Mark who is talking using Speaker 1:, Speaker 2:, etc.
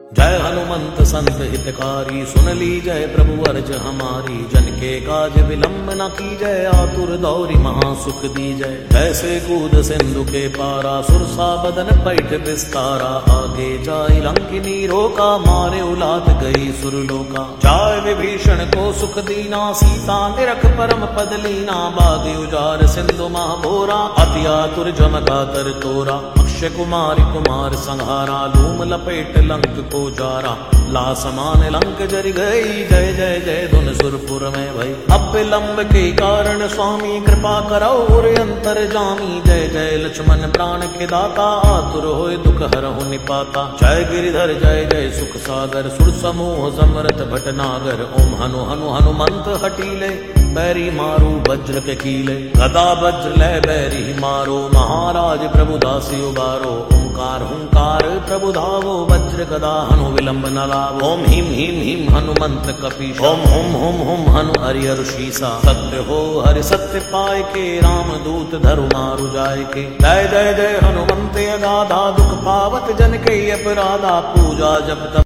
Speaker 1: जय हनुमंत संत हितकारी, सुन ली जय प्रभु अर्ज हमारी। जन के काज विलंब न की जय, आतुर दौरी महासुख दी जय। जैसे कूद सिंधु के पारा, सुरसा बदन पैठ विस्तारा। आगे जाय लंकिनी रोका, मारे उलाद गई सुरलोका। जाय विभीषण को सुख दीना, सीता निरख परम पद लीना। बाग उजार सिंधु महाभोरा, अति आतुर जमका तर तोरा। अक्षय कुमारी कुमार संहारा, धूम लपेट लंक को जारा। ला समान लंक जरि गई, जय जय जय धुन सुरपुर में भई। अब विलंब के कारण स्वामी, कृपा करौ और अंतर जामी। जय जय लक्ष्मण प्राण के दाता, आतुर होय दुख हरहु निपाता। जय गिरिधर जय जय सुख सागर, सुर समूह समरथ भटनागर। ओम हनु हनु हनुमंत हटीले, बैरी मारू वज्र के कीले। गदा वज्र लय बैरी मारो, महाराज प्रभु दासी उबारो। ओंकार हुंकार प्रभु धावो, वज्र गदा हनु विलंब न लावो। ओम ह्रीं ह्रीं हनुमंत कपीसा, ओम हुम हुम हुम हनु हरिहर शीसा। सत्य हो हरि सत्य पाय के, राम दूत धरु मारु जाय के। जय जय जय हनुमंत अगाधा, दुख पावत जन के अपराधा। पूजा जप तप